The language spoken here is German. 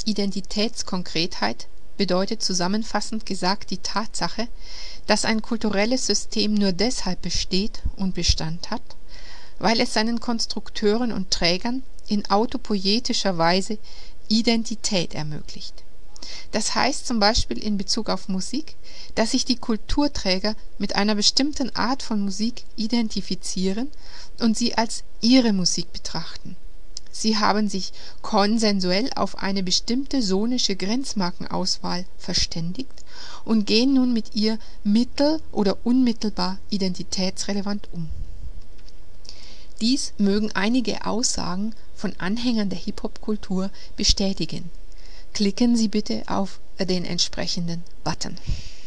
Identitätskonkretheit bedeutet zusammenfassend gesagt die Tatsache, dass ein kulturelles System nur deshalb besteht und Bestand hat, weil es seinen Konstrukteuren und Trägern in autopoietischer Weise Identität ermöglicht. Das heißt zum Beispiel in Bezug auf Musik, dass sich die Kulturträger mit einer bestimmten Art von Musik identifizieren und sie als ihre Musik betrachten. Sie haben sich konsensuell auf eine bestimmte sonische Grenzmarkenauswahl verständigt und gehen nun mit ihr mittel- oder unmittelbar identitätsrelevant um. Dies mögen einige Aussagen von Anhängern der Hip-Hop-Kultur bestätigen. Klicken Sie bitte auf den entsprechenden Button.